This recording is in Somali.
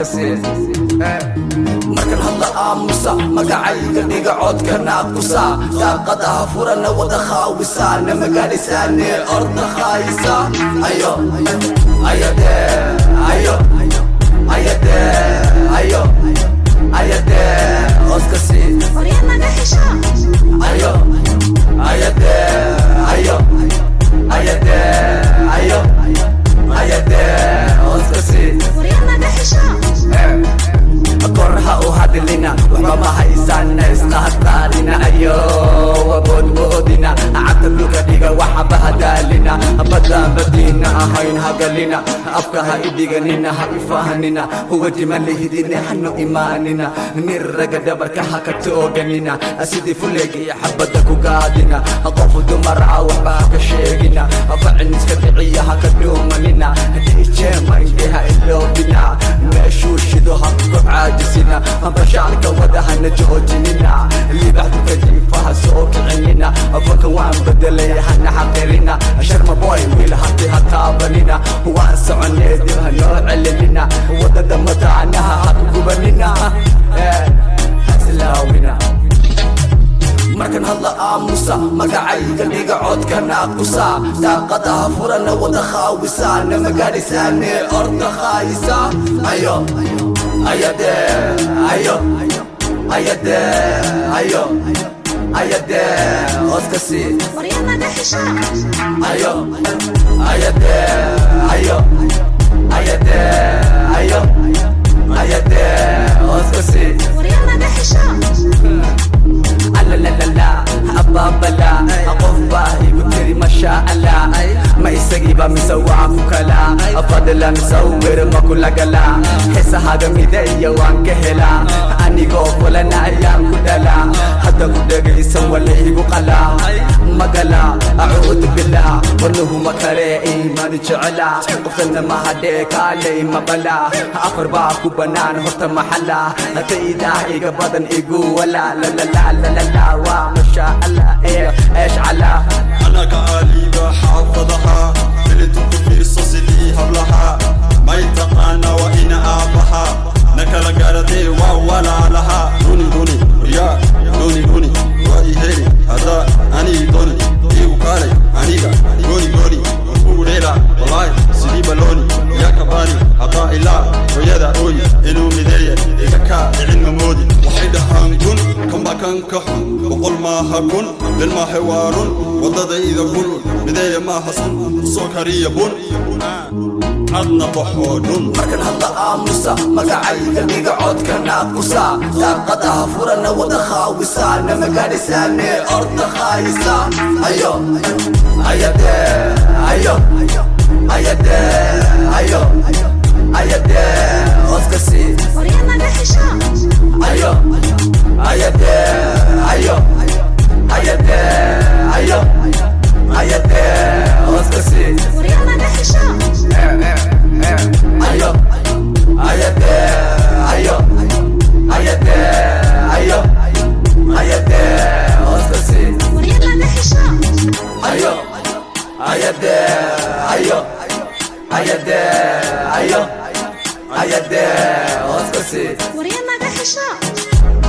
markan hadla aamusa magacayga dhiga codka naaqusa daaqadaha furana wada khaawisaana magaalisaane orda khaayisa ayo ayade ayo ayade ayo ayade oskasi Oriana Gahisha ayo ayade ayo ayade ayo ayade oskasi Oriana Gahisha korha u hadlina waxba ma haysana isla hadlaalina ayo waboodboodina cabdalluka dhiga waxa bahadaalina badan badina ahayn hagalina afka ha idhiganina ha ifahanina huwa diman lihidine hanu imaanina nirraga dhabarka ha ka tooganina sidii fuleega iyo xabadda ku gaadina qofu dumar ah waxba ha ka sheegina facin iska dhiciya ha ka dhuumanina dhiijeema indheha iloobina meeshuu shido ha ku caajisina bashaalka wadahana joojinina libaxdu kajiifaha soo kicinina faka waan bedelay hana xaqirina sharma boy wiil hati ha taabanina waan soconee dib ha noo celinina wadada mataanaha ha kugubanina haslaawina markan hadla aamusa magacayga dhiga codka naaqusa daaqadaha furana wada khaawisaana magaalisaane orda khaayisa ayo ayade ayo ayade ayo ayade oskasi Oriana Gahisha ayo ayade ayo ayade ayo ayade oskasi Oriana Gahisha la la la la ababala qof baa igu tiri ma sha Allah ma isagiiba mise waa ku kala fadlan sawir ma kula gala xisahaga midaya waan ka helaa anigoo fulana ayaan ku dhalaa hadda ku dhegaysan wala igu qalaa magala acuudu billah warnuhu ma kale iimaan jecela qofkana ma hadhee kaalay ma bala afar baa ku banaan horta maxala taydaa iga badan igu wala la la la la la وما شاء الله ايش على انا كاليبة حافظها فلتك في الصوص لي هبلها ما يتقانا وإن آبها نكال قردي وولا لها دوني دوني يا دوني دوني وإيهيري هذا أني دوني إيو كالي أنيقا دوني دوني وريلا والله سليب لوني يا كباني هذا إلا ويدا أوي إنو مدية إيكا علم مودي وحيدها نكون كم بكان كحن وقل ما هكون للما حوار وضد إذا كل بداية ما حصل سكرية بن عدنا بحودن markan hadla aamusa magacayga dhiga codka naaqusa daaqadaha furana wada khaawisaana magaalisaane orda khaayisa ayo ayade ayo ayade ayo ayade oskasi Oriana Gahisha ayo ayade ayo ayade ayo ayade oskasi Oriana Gahisha ayo ayade ayo ayade ayo ayade oskasi Oriana Gahisha ayo ayade ayo ayade ayo ayade oskasi Oriana Gahisha